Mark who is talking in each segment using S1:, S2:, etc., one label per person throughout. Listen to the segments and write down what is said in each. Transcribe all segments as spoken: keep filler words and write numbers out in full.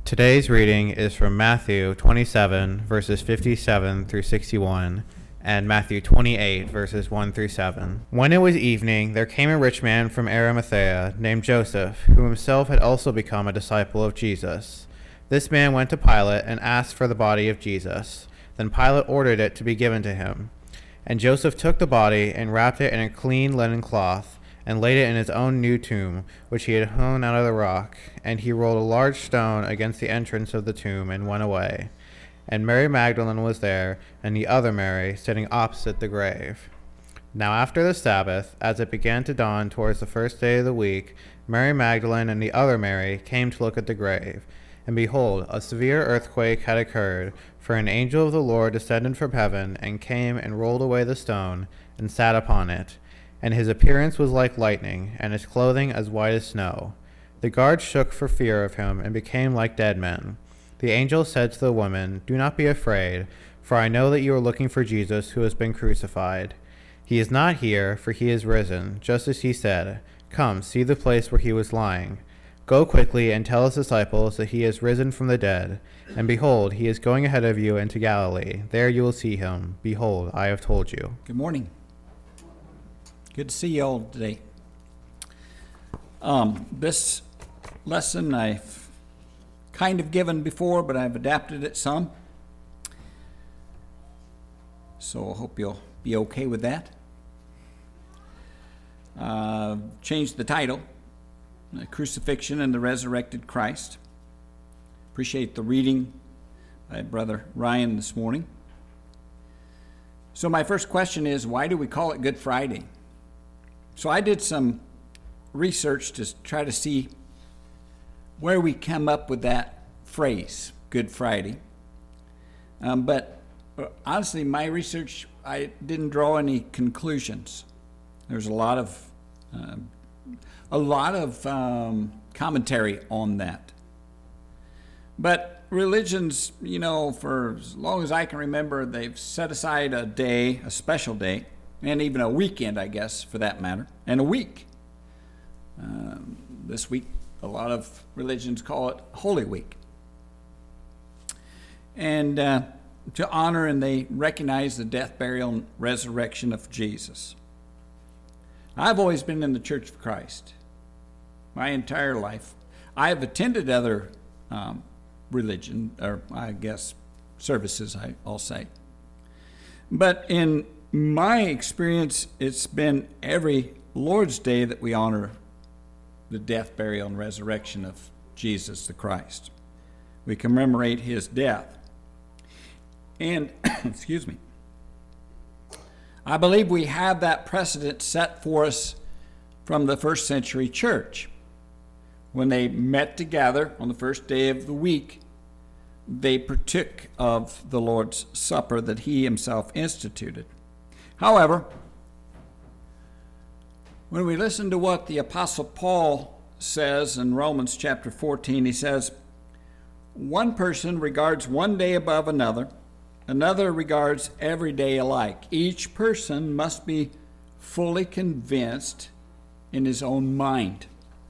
S1: Today's reading is from Matthew twenty-seven, verses fifty-seven through sixty-one, and Matthew twenty-eight, verses one through seven. When it was evening, there came a rich man from Arimathea named Joseph, who himself had also become a disciple of Jesus. This man went to Pilate and asked for the body of Jesus. Then Pilate ordered it to be given to him. And Joseph took the body and wrapped it in a clean linen cloth, and laid it in his own new tomb, which he had hewn out of the rock. And he rolled a large stone against the entrance of the tomb, and went away. And Mary Magdalene was there, and the other Mary, sitting opposite the grave. Now after the Sabbath, as it began to dawn towards the first day of the week, Mary Magdalene and the other Mary came to look at the grave. And behold, a severe earthquake had occurred, for an angel of the Lord descended from heaven, and came and rolled away the stone, and sat upon it. And his appearance was like lightning, and his clothing as white as snow. The guards shook for fear of him, and became like dead men. The angel said to the woman, "Do not be afraid, for I know that you are looking for Jesus, who has been crucified. He is not here, for he is risen, just as he said. Come, see the place where he was lying. Go quickly and tell his disciples that he is risen from the dead. And behold, he is going ahead of you into Galilee. There you will see him. Behold, I have told you."
S2: Good morning. Good to see you all today. Um, this lesson I've kind of given before, but I've adapted it some. So I hope you'll be okay with that. Uh, changed the title, The Crucifixion and the Resurrected Christ. Appreciate the reading by Brother Ryan this morning. So my first question is, why do we call it Good Friday? So I did some research to try to see where we come up with that phrase, Good Friday. Um, but honestly, my research, I didn't draw any conclusions. There's a lot of uh, a lot of um, commentary on that. But religions, you know, for as long as I can remember, they've set aside a day, a special day, and even a weekend, I guess, for that matter, and a week. Um, this week, a lot of religions call it Holy Week. And uh, to honor and they recognize the death, burial, and resurrection of Jesus. I've always been in the Church of Christ my entire life. I've attended other um, religion, or I guess services, I, I'll say. But in my experience, it's been every Lord's Day that we honor the death, burial, and resurrection of Jesus the Christ. We commemorate his death. And, excuse me, I believe we have that precedent set for us from the first century church. When they met together on the first day of the week, they partook of the Lord's Supper that he himself instituted. However, when we listen to what the Apostle Paul says in Romans chapter fourteen, he says, "One person regards one day above another, another regards every day alike. Each person must be fully convinced in his own mind."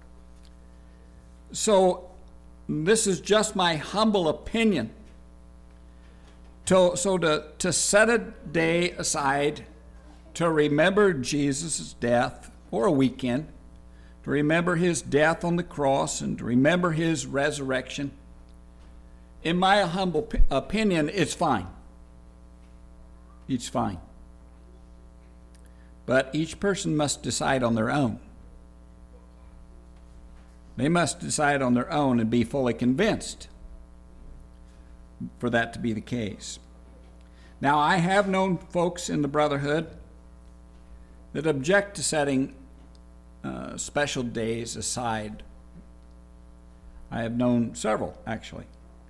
S2: So, this is just my humble opinion. To, so to, to set a day aside to remember Jesus' death, or a weekend, to remember his death on the cross and to remember his resurrection, in my humble p- opinion, it's fine. It's fine. But each person must decide on their own. They must decide on their own and be fully convinced for that to be the case. Now, I have known folks in the Brotherhood that object to setting uh, special days aside. I have known several, actually.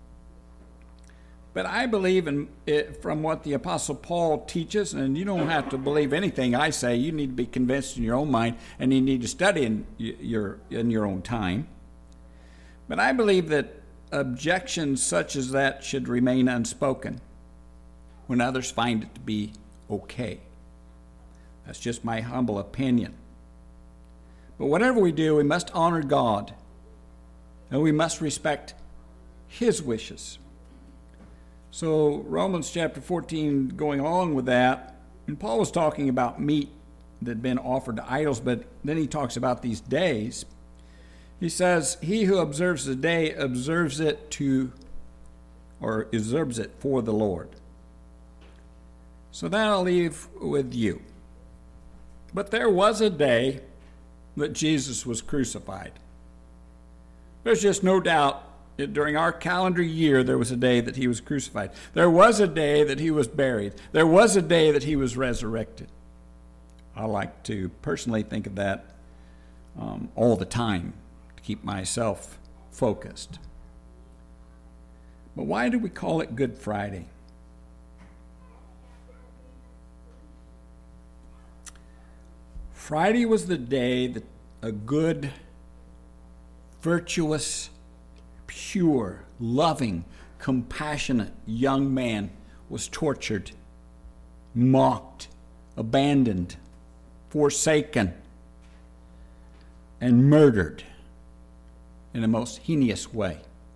S2: But I believe in it from what the Apostle Paul teaches, and you don't have to believe anything I say. You need to be convinced in your own mind, and you need to study in your, in your own time. But I believe that objections such as that should remain unspoken when others find it to be okay. That's just my humble opinion. But whatever we do, we must honor God, and we must respect his wishes. So Romans chapter fourteen, going along with that, and Paul was talking about meat that had been offered to idols, but then he talks about these days. He says, he who observes the day observes it to, or observes it for the Lord. So that I'll leave with you. But there was a day that Jesus was crucified. There's just no doubt that during our calendar year there was a day that he was crucified. There was a day that he was buried. There was a day that he was resurrected. I like to personally think of that um, all the time to keep myself focused. But why do we call it Good Friday? Friday was the day that a good, virtuous, pure, loving, compassionate young man was tortured, mocked, abandoned, forsaken, and murdered in a most heinous way.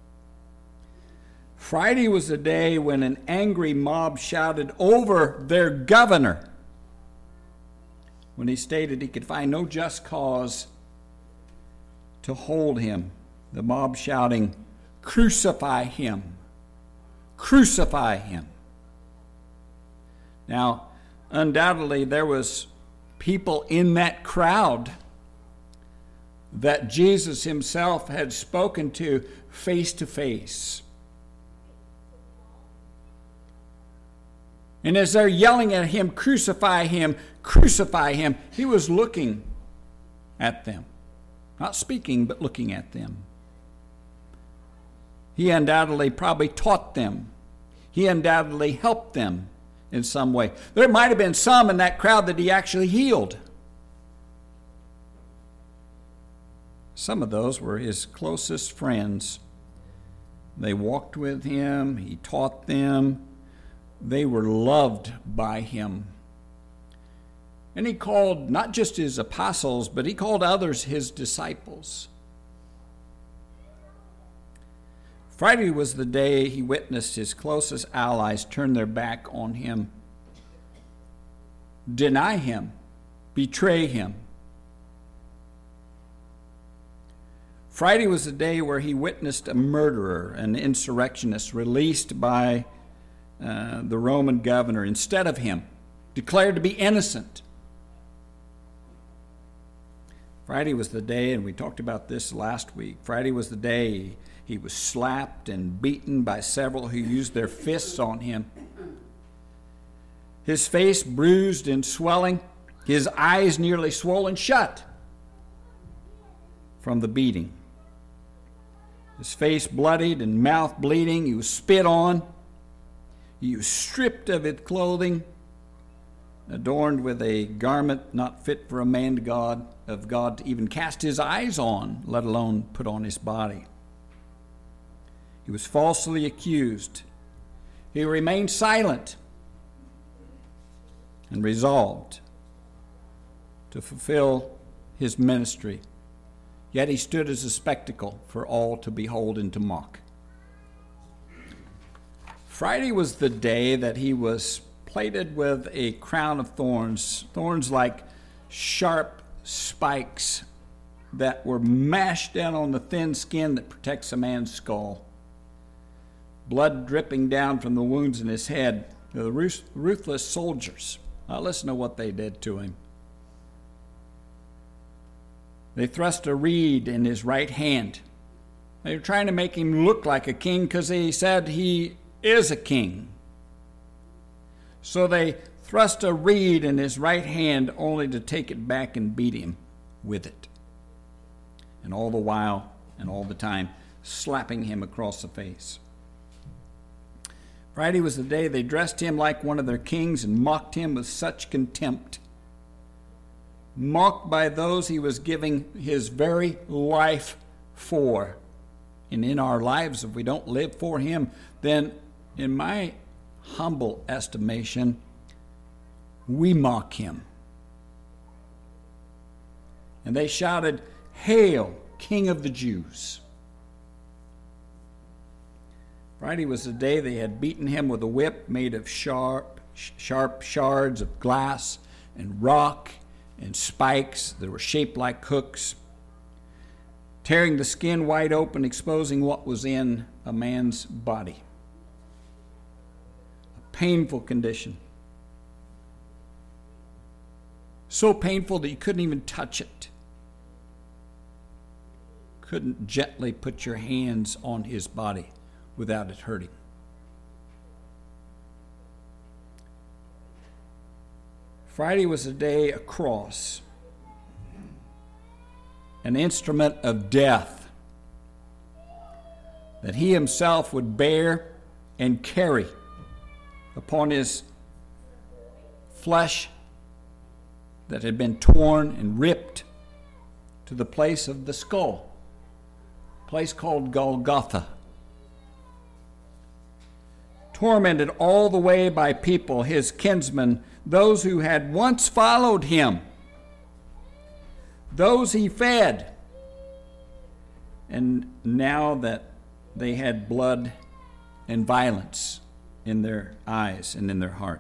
S2: Friday was the day when an angry mob shouted over their governor when he stated he could find no just cause to hold him. The mob shouting, "Crucify him! Crucify him!" Now, undoubtedly, there was people in that crowd that Jesus himself had spoken to face to face. And as they're yelling at him, "Crucify him! Crucify him!" he was looking at them. Not speaking, but looking at them. He undoubtedly probably taught them. He undoubtedly helped them in some way. There might have been some in that crowd that he actually healed. Some of those were his closest friends. They walked with him. He taught them. They were loved by him. And he called not just his apostles, but he called others his disciples. Friday was the day he witnessed his closest allies turn their back on him, deny him, betray him. Friday was the day where he witnessed a murderer, an insurrectionist, released by uh, the Roman governor instead of him, declared to be innocent. Friday was the day, and we talked about this last week, Friday was the day he was slapped and beaten by several who used their fists on him. His face bruised and swelling, his eyes nearly swollen shut from the beating. His face bloodied and mouth bleeding. He was spit on. He was stripped of his clothing, adorned with a garment not fit for a man to God, of God to even cast his eyes on, let alone put on his body. He was falsely accused. He remained silent and resolved to fulfill his ministry. Yet he stood as a spectacle for all to behold and to mock. Friday was the day that he was plated with a crown of thorns, thorns like sharp spikes that were mashed down on the thin skin that protects a man's skull. Blood dripping down from the wounds in his head. The ruthless soldiers. Now listen to what they did to him. They thrust a reed in his right hand. They were trying to make him look like a king because he said he is a king. So they thrust a reed in his right hand only to take it back and beat him with it. And all the while and all the time, slapping him across the face. Friday was the day they dressed him like one of their kings and mocked him with such contempt. Mocked by those he was giving his very life for. And in our lives, if we don't live for him, then in my humble estimation, we mock him. And they shouted, "Hail, King of the Jews." Friday was the day they had beaten him with a whip made of sharp, sharp shards of glass and rock and spikes that were shaped like hooks, tearing the skin wide open, exposing what was in a man's body. A painful condition. So painful that you couldn't even touch it. Couldn't gently put your hands on his body without it hurting. Friday was a day, a cross, an instrument of death that he himself would bear and carry upon his flesh that had been torn and ripped to the place of the skull, a place called Golgotha. Tormented all the way by people, his kinsmen, those who had once followed him, those he fed, and now that they had blood and violence in their eyes and in their heart.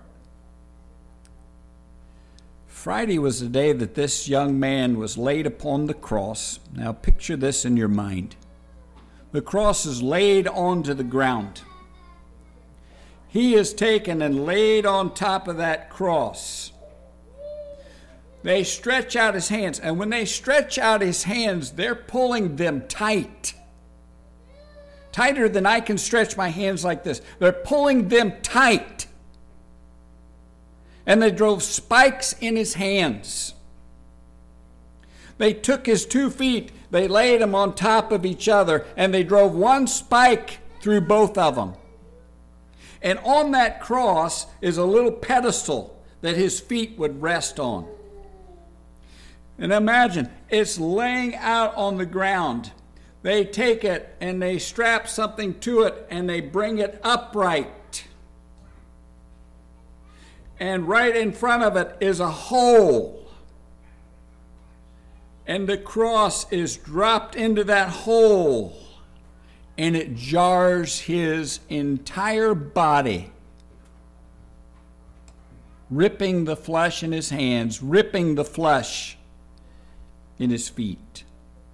S2: Friday was the day that this young man was laid upon the cross. Now picture this in your mind. The cross is laid onto the ground. He is taken and laid on top of that cross. They stretch out his hands, and when they stretch out his hands, they're pulling them tight. Tighter than I can stretch my hands like this. They're pulling them tight. And they drove spikes in his hands. They took his two feet, they laid them on top of each other, and they drove one spike through both of them. And on that cross is a little pedestal that his feet would rest on. And imagine, it's laying out on the ground. They take it and they strap something to it and they bring it upright. And right in front of it is a hole. And the cross is dropped into that hole. And it jars his entire body, ripping the flesh in his hands, ripping the flesh in his feet.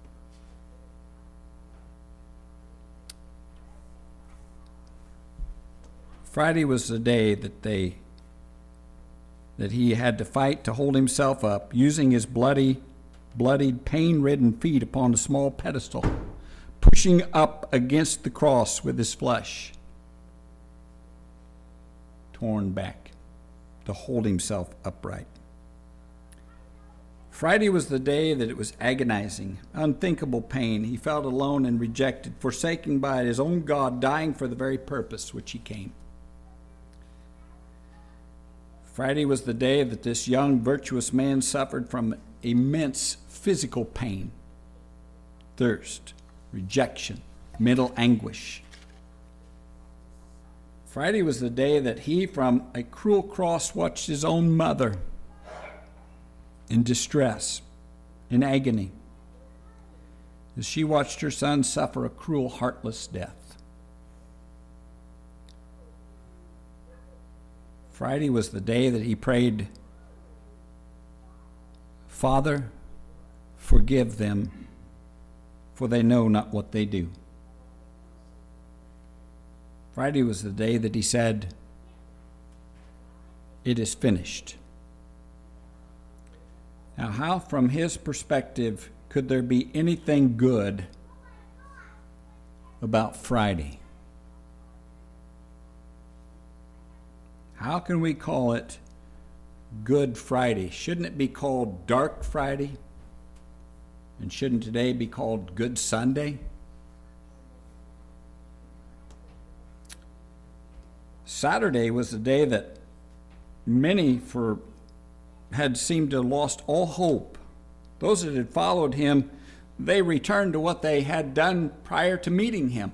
S2: Friday was the day that they that he had to fight to hold himself up, using his bloody, bloodied, pain-ridden feet upon a small pedestal, pushing up against the cross with his flesh torn back to hold himself upright. Friday was the day that it was agonizing, unthinkable pain. He felt alone and rejected, forsaken by his own God, dying for the very purpose which he came. Friday was the day that this young, virtuous man suffered from immense physical pain, thirst, rejection, mental anguish. Friday was the day that he, from a cruel cross, watched his own mother in distress, in agony, as she watched her son suffer a cruel, heartless death. Friday was the day that he prayed, "Father, forgive them, for they know not what they do." Friday was the day that he said, "It is finished." Now, how from his perspective could there be anything good about Friday? How can we call it Good Friday? Shouldn't it be called Dark Friday? And shouldn't today be called Good Sunday? Saturday was the day that many for had seemed to have lost all hope. Those that had followed him, they returned to what they had done prior to meeting him.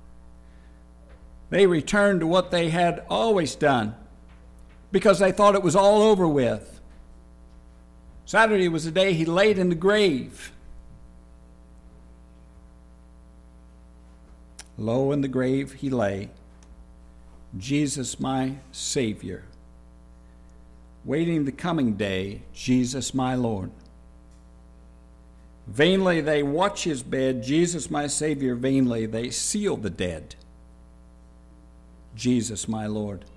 S2: They returned to what they had always done because they thought it was all over with. Saturday was the day he laid in the grave. Low in the grave he lay, Jesus my Savior. Waiting the coming day, Jesus my Lord. Vainly they watch his bed, Jesus my Savior, vainly they seal the dead. Jesus my Lord.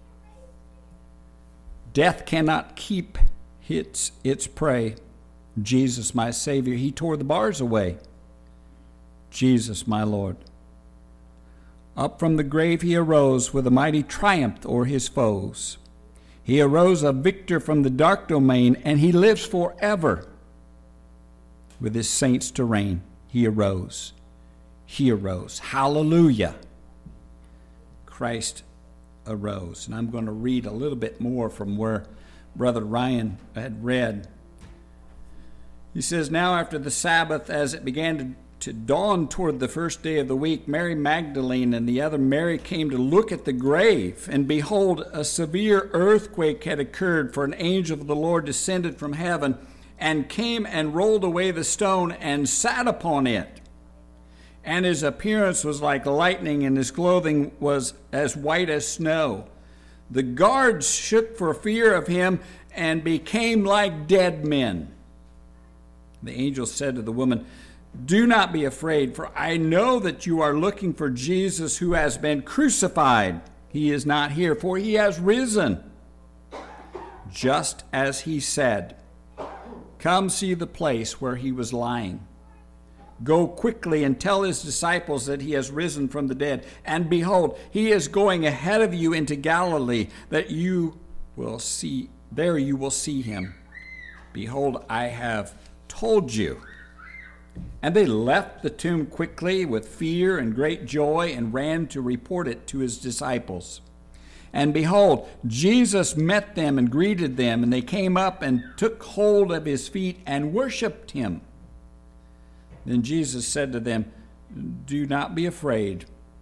S2: Death cannot keep its, its prey. Jesus my Savior, he tore the bars away. Jesus my Lord. Up from the grave he arose with a mighty triumph o'er his foes. He arose a victor from the dark domain, and he lives forever with his saints to reign. He arose. He arose. Hallelujah. Christ arose. And I'm going to read a little bit more from where Brother Ryan had read. He says, now after the Sabbath, as it began to, to dawn toward the first day of the week, Mary Magdalene and the other Mary came to look at the grave. And behold, a severe earthquake had occurred, for an angel of the Lord descended from heaven and came and rolled away the stone and sat upon it. And his appearance was like lightning, and his clothing was as white as snow. The guards shook for fear of him and became like dead men. The angel said to the woman, do not be afraid, for I know that you are looking for Jesus who has been crucified. He is not here, for he has risen, just as he said. Come see the place where he was lying. Go quickly and tell his disciples that he has risen from the dead. And behold, he is going ahead of you into Galilee, that you will see, there you will see him. Behold, I have told you. And they left the tomb quickly with fear and great joy and ran to report it to his disciples. And behold, Jesus met them and greeted them, and they came up and took hold of his feet and worshipped him. Then Jesus said to them, do not be afraid.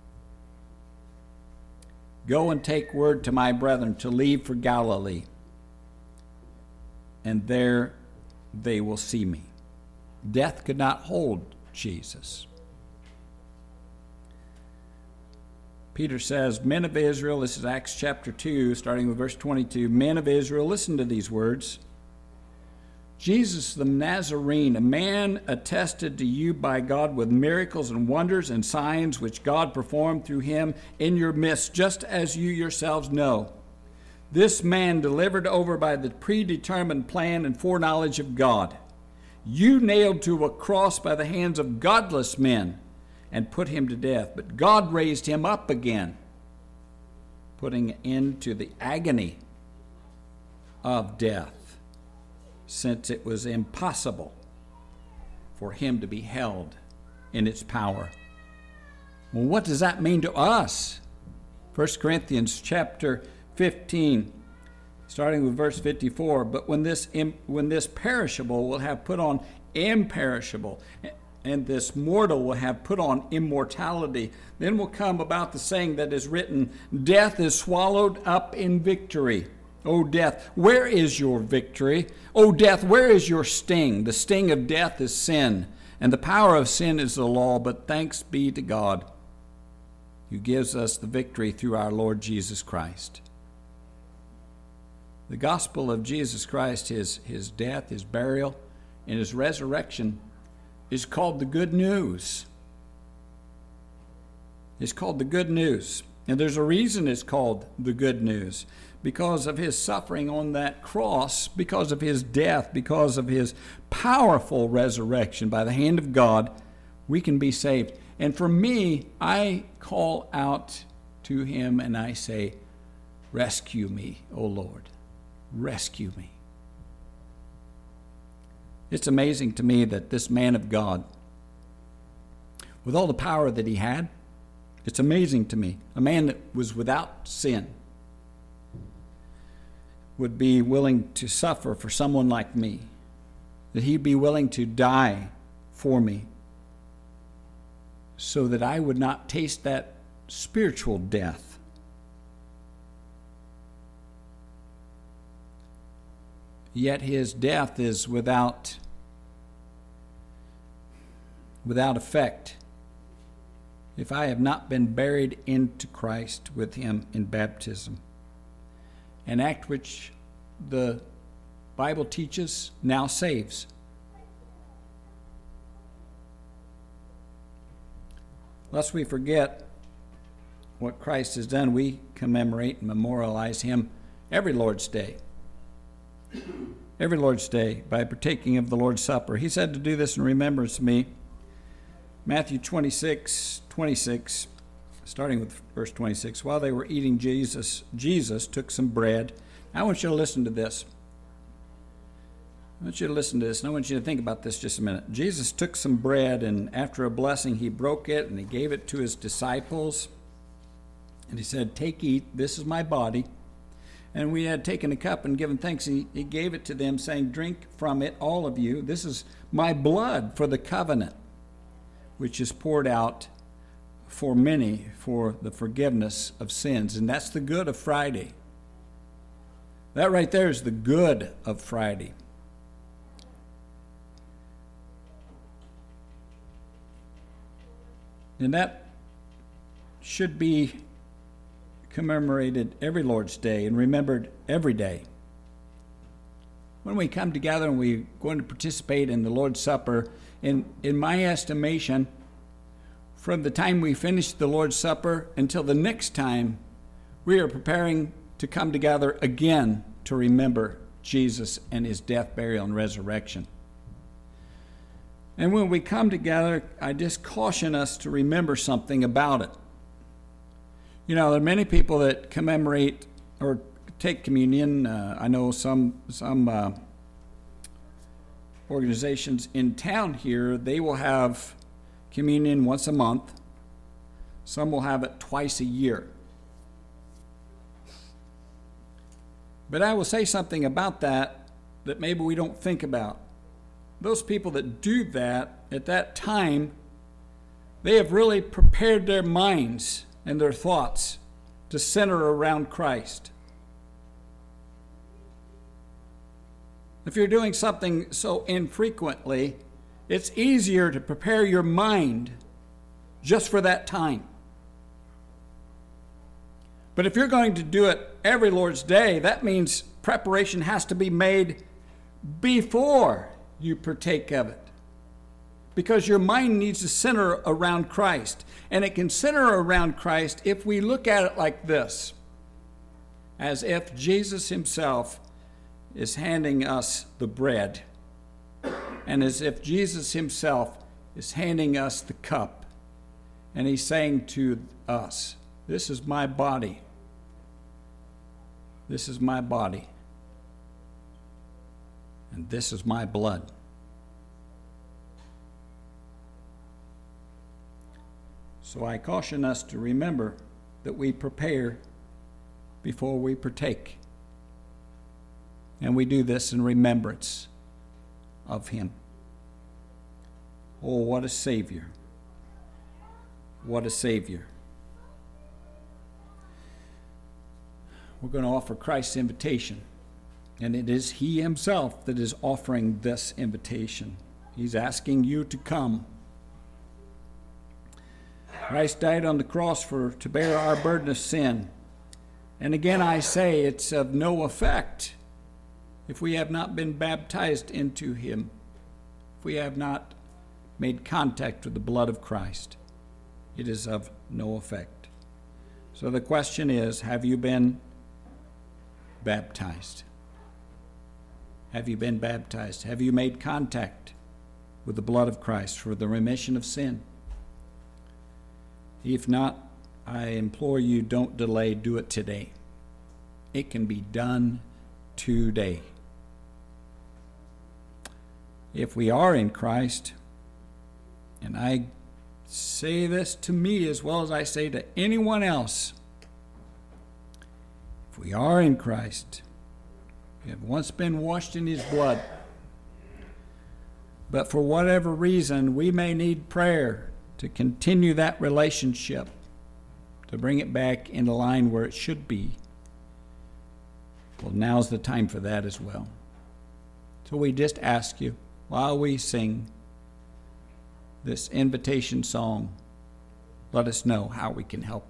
S2: Go and take word to my brethren to leave for Galilee, and there they will see me. Death could not hold Jesus. Peter says, men of Israel, this is Acts chapter two, starting with verse twenty-two, men of Israel, listen to these words. Jesus the Nazarene, a man attested to you by God with miracles and wonders and signs which God performed through him in your midst, just as you yourselves know. This man delivered over by the predetermined plan and foreknowledge of God, you nailed to a cross by the hands of godless men and put him to death. But God raised him up again, putting an end to the agony of death, since it was impossible for him to be held in its power. Well, what does that mean to us? First Corinthians chapter fifteen, starting with verse fifty-four. But when this when this perishable will have put on imperishable, and this mortal will have put on immortality, then will come about the saying that is written, death is swallowed up in victory. O death, where is your victory? O death, where is your sting? The sting of death is sin, and the power of sin is the law, but thanks be to God, who gives us the victory through our Lord Jesus Christ. The gospel of Jesus Christ, his, his death, his burial, and his resurrection is called the good news. It's called the good news. And there's a reason it's called the good news. Because of his suffering on that cross, because of his death, because of his powerful resurrection by the hand of God, we can be saved. And for me, I call out to him and I say, rescue me, O Lord, rescue me. It's amazing to me that this man of God, with all the power that he had, it's amazing to me, a man that was without sin, would be willing to suffer for someone like me, that he'd be willing to die for me so that I would not taste that spiritual death. Yet his death is without, without effect if I have not been buried into Christ with him in baptism, an act which the Bible teaches now saves. Lest we forget what Christ has done, we commemorate and memorialize him every Lord's Day. Every Lord's Day by partaking of the Lord's Supper. He said to do this in remembrance of me. Matthew twenty-six, twenty-six, starting with verse twenty-six. While they were eating, Jesus, Jesus took some bread. I want you to listen to this. I want you to listen to this, and I want you to think about this just a minute. Jesus took some bread, and after a blessing, he broke it, and he gave it to his disciples. And he said, "Take, eat, this is my body." And we had taken a cup and given thanks. He, he gave it to them, saying, "Drink from it, all of you. This is my blood for the covenant, which is poured out for many for the forgiveness of sins." And that's the good of Friday. That right there is the good of Friday. And that should be commemorated every Lord's Day and remembered every day. When we come together and we're going to participate in the Lord's Supper, in, in my estimation, from the time we finish the Lord's Supper until the next time, we are preparing to come together again to remember Jesus and his death, burial, and resurrection. And when we come together, I just caution us to remember something about it. You know, there are many people that commemorate or take communion. Uh, I know some some uh, organizations in town here, they will have communion once a month. Some will have it twice a year. But I will say something about that that maybe we don't think about. Those people that do that at that time, they have really prepared their minds and their thoughts to center around Christ. If you're doing something so infrequently, it's easier to prepare your mind just for that time. But if you're going to do it every Lord's Day, that means preparation has to be made before you partake of it. Because your mind needs to center around Christ. And it can center around Christ if we look at it like this. As if Jesus himself is handing us the bread. And as if Jesus himself is handing us the cup. And he's saying to us, "This is my body. This is my body. And this is my blood." So I caution us to remember that we prepare before we partake. And we do this in remembrance of him. Oh, what a Savior. What a Savior. We're going to offer Christ's invitation. And it is he himself that is offering this invitation. He's asking you to come. Christ died on the cross for to bear our burden of sin. And again I say, it's of no effect if we have not been baptized into him, if we have not made contact with the blood of Christ. It is of no effect. So the question is, have you been baptized? Have you been baptized? Have you made contact with the blood of Christ for the remission of sin? If not, I implore you, don't delay, do it today. It can be done today. If we are in Christ, and I say this to me as well as I say to anyone else, if we are in Christ, we have once been washed in his blood, but for whatever reason, we may need prayer to continue that relationship, to bring it back into line where it should be. Well, now's the time for that as well. So we just ask you, while we sing this invitation song, let us know how we can help